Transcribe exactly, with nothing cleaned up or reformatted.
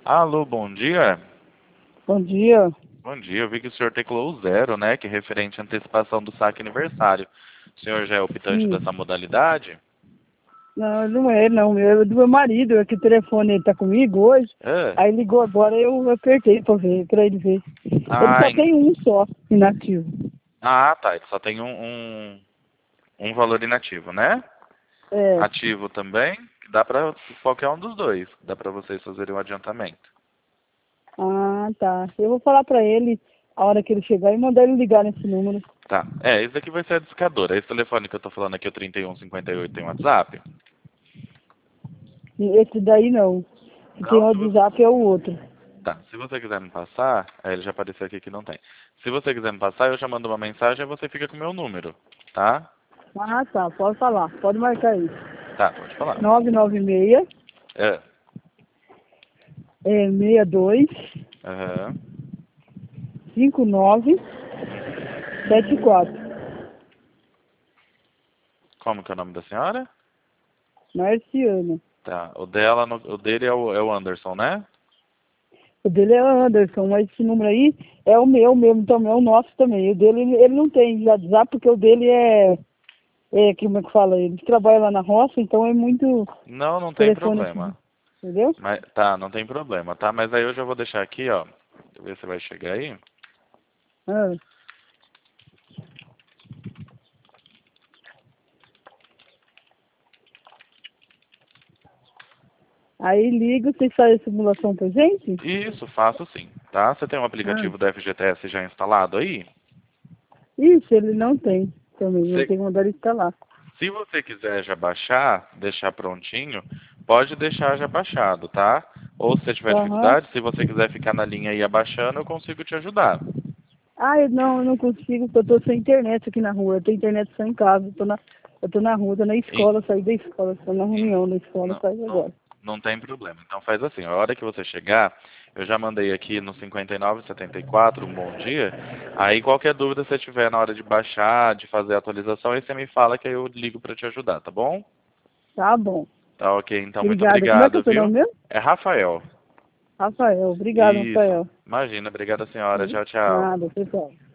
Alô, bom dia. Bom dia. Bom dia, eu vi que o senhor teclou o zero, né, que é referente à antecipação do saque aniversário. O senhor já é optante Sim. dessa modalidade? Não, não é, não. É do meu marido. É que o telefone ele tá comigo hoje. É. Aí ligou agora, eu apertei pra ver, pra ele ver. Ele Ah, só en- tem um só, inativo. ah, tá, ele só tem um, um, um valor inativo, né? É. Ativo também, dá pra qualquer um dos dois, dá pra vocês fazerem um adiantamento. Ah, tá. Eu vou falar pra ele a hora que ele chegar e mandar ele ligar nesse número. Tá, é, esse daqui vai ser a discadora. Esse telefone que eu tô falando aqui, o trinta e um cinquenta e oito, tem WhatsApp? E esse daí não. Que tem Não, o se você... WhatsApp é o outro. Tá, se você quiser me passar, aí ele já apareceu aqui que não tem. Se você quiser me passar, eu já mando uma mensagem e você fica com o meu número, tá? Ah, tá. Pode falar. Pode marcar aí. Tá, pode falar. nove nove seis, É, é, seis dois, aham, cinco nove uhum. sete quatro. Como que é o nome da senhora? Marciano. Tá, o dela, no- o dele é o, é o Anderson, né? O dele é Anderson, mas esse número aí é o meu mesmo também, é o nosso também. O dele, ele, ele não tem WhatsApp, porque o dele é, é, como é que fala? Ele trabalha lá na roça, então é muito Não, não tem telefone assim, problema. entendeu? Mas, tá, não tem problema, tá? Mas aí eu já vou deixar aqui, ó. Deixa eu ver se vai chegar aí. Ah. Aí liga, vocês fazem a simulação pra gente? Isso, faço sim, tá? Você tem um Ah. aplicativo do F G T S já instalado aí? Isso, ele não tem também, eu Se, tenho que mandar ele instalar. se você quiser já baixar, deixar prontinho, pode deixar já baixado, tá? Ou se você tiver Aham. dificuldade, se você quiser ficar na linha e ir abaixando, eu consigo te ajudar. Ah, eu não, eu não consigo, porque eu tô sem internet aqui na rua. Eu tenho internet só em casa, eu tô na, eu tô na rua, tô na E, escola, saí da escola, tô na e- reunião da escola, não, saí não, agora. não tem problema. Então faz assim, a hora que você chegar, eu já mandei aqui no cinquenta e nove setenta e quatro um bom dia. Aí qualquer dúvida você tiver na hora de baixar, de fazer a atualização, aí você me fala que aí eu ligo para te ajudar, tá bom? Tá bom. Tá ok, então muito Obrigada. Como é que é obrigado, o seu nome viu? mesmo? É Rafael. Rafael. Obrigado, Isso. Rafael. Imagina, obrigado senhora. Tchau, tchau. Nada, pessoal.